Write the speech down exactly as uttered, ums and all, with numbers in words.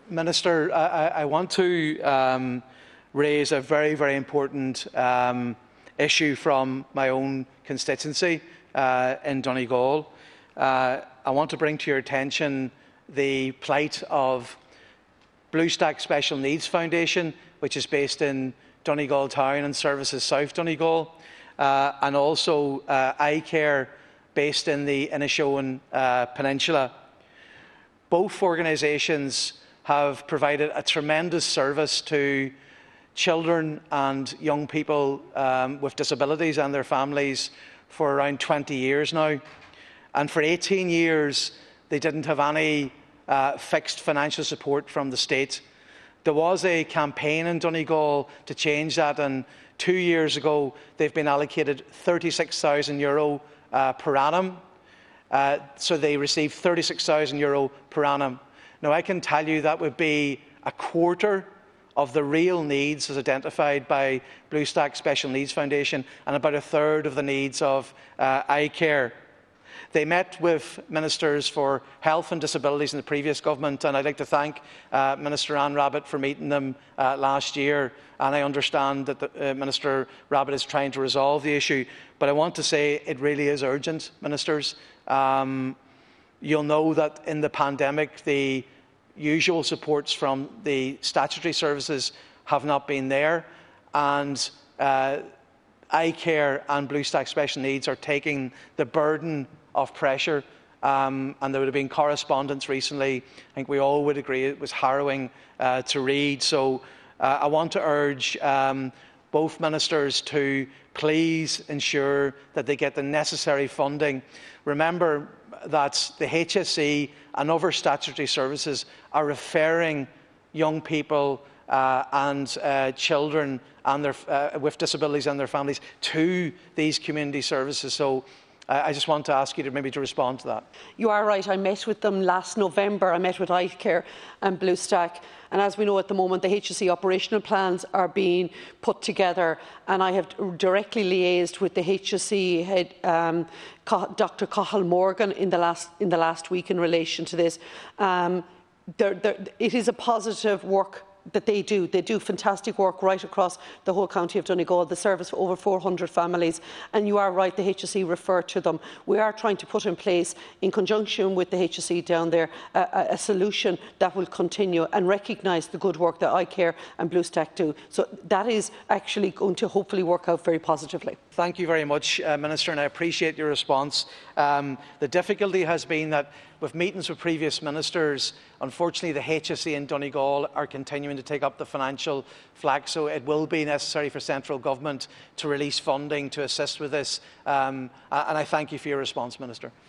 Minister, I, I want to um, raise a very, very important um, issue from my own constituency uh, in Donegal. Uh, I want to bring to your attention the plight of Bluestack Special Needs Foundation, which is based in Donegal Town and services South Donegal, uh, and also uh, iCare, based in the Inishowen uh, Peninsula. Both organisations have provided a tremendous service to children and young people um, with disabilities and their families for around twenty years now. And for eighteen years, they didn't have any uh, fixed financial support from the state. There was a campaign in Donegal to change that, and two years ago, they've been allocated thirty-six thousand euro uh, per annum. Uh, so they receive thirty-six thousand euro per annum. Now, I can tell you that would be a quarter of the real needs as identified by Bluestack Special Needs Foundation, and about a third of the needs of uh, iCare. They met with Ministers for Health and Disabilities in the previous government, and I'd like to thank uh, Minister Anne Rabbitte for meeting them uh, last year. And I understand that the, uh, Minister Rabbitte is trying to resolve the issue. But I want to say it really is urgent, Ministers. Um, you'll know that in the pandemic, the usual supports from the statutory services have not been there, and uh, iCare and Bluestack Special Needs are taking the burden of pressure, um, and there would have been correspondence recently. I think we all would agree it was harrowing uh, to read. So uh, I want to urge um, both ministers to please ensure that they get the necessary funding. Remember that the H S E and other statutory services are referring young people uh, and uh, children and their, uh, with disabilities and their families to these community services. So uh, I just want to ask you to maybe to respond to that. You are right. I met with them last November. I met with iCare and Bluestack. And as we know at the moment, the H S E operational plans are being put together, and I have directly liaised with the H S E head, um, Doctor Cathal Morgan, in the last in the last week in relation to this. Um, there, there, it is a positive work that they do. They do fantastic work right across the whole county of Donegal, the service for over four hundred families. And you are right, the H S E referred to them. We are trying to put in place, in conjunction with the H S E down there, a, a solution that will continue and recognise the good work that iCare and Bluestack do. So that is actually going to hopefully work out very positively. Thank you very much, uh, Minister, and I appreciate your response. Um, the difficulty has been that with meetings with previous ministers, unfortunately the H S E in Donegal are continuing to take up the financial flag, so it will be necessary for central government to release funding to assist with this. Um, and I thank you for your response, Minister.